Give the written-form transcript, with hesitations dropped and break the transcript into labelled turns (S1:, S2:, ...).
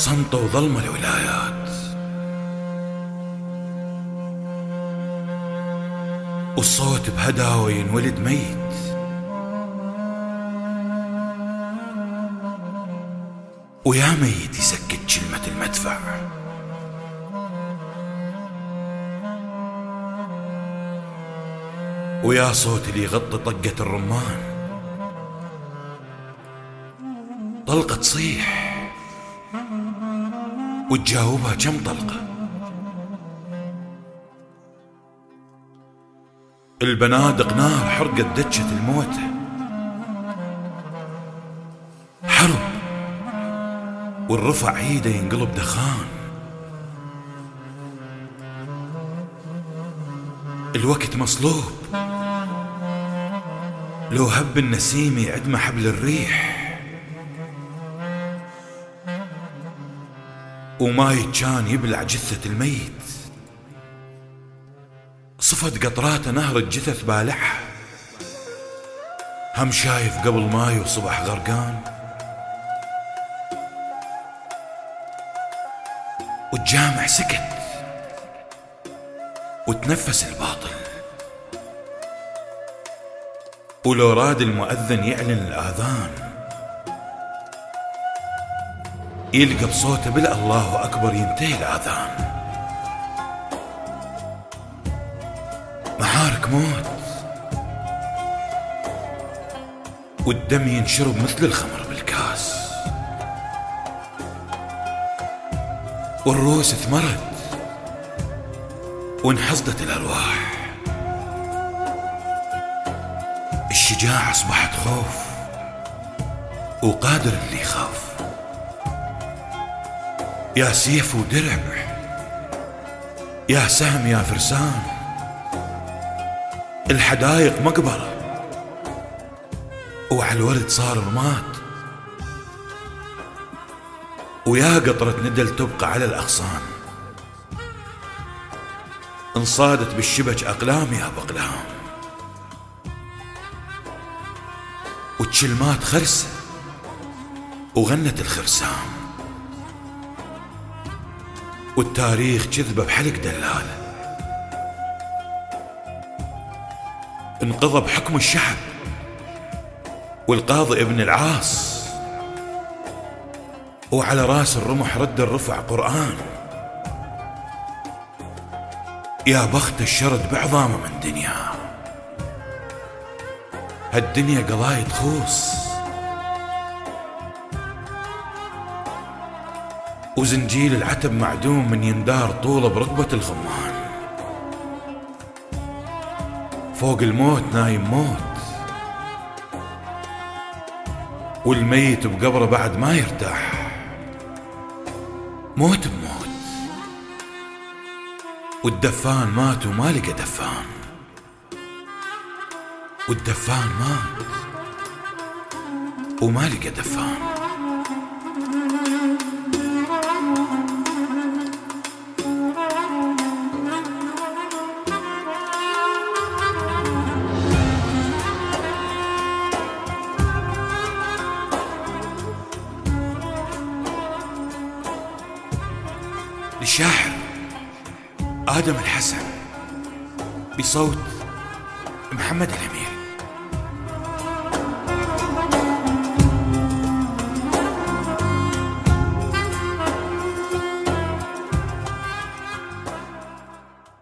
S1: صمتة وظلمة الولايات، والصوت بهداوة ينولد ميت، ويا ميت يسكت كلمة المدفع. ويا صوت اللي يغطي طقة الرمان، طلقة تصيح وتجاوبها كم طلقة. البنادق نار حرقت دجة الموتى، حرب والرفع عيده ينقلب دخان. الوقت مصلوب، لو هب النسيم يعدم حبل الريح، وما كان يبلع جثة الميت، صفت قطراته نهر الجثث بالعها. هم شايف قبل ماي وصبح غرقان، والجامع سكت وتنفس الباطل. ولو راد المؤذن يعلن الآذان، يلقى بصوته بالله أكبر ينتهي الآذان. محارك موت، والدم ينشرب مثل الخمر بالكاس، والروس ثمرت وانحصدت الأرواح. الشجاعة أصبحت خوف، وقادر اللي يخاف. يا سيف ودرع، يا سهم يا فرسان، الحدايق مقبرة وعلى الورد صار رماد. ويا قطرة ندل تبقى على الأغصان، انصادت بالشبك أقلام يا بقلام. وتشلمات خرسة وغنت الخرسان، والتاريخ كذبة بحلق دلالة. انقضى بحكم الشعب، والقاضي ابن العاص، وعلى راس الرمح رد الرفع قرآن. يا بخت الشرد بعظامه من دنيا، هالدنيا قضايا تخوص، وزنجيل العتب معدوم من يندار طوله بركبة الخمان. فوق الموت نايم موت، والميت بقبره بعد ما يرتاح. موت بموت، والدفان مات وما لقى دفان، والدفان مات وما لقى دفان. للشاعر آدم الحسن، بصوت محمد الأمير.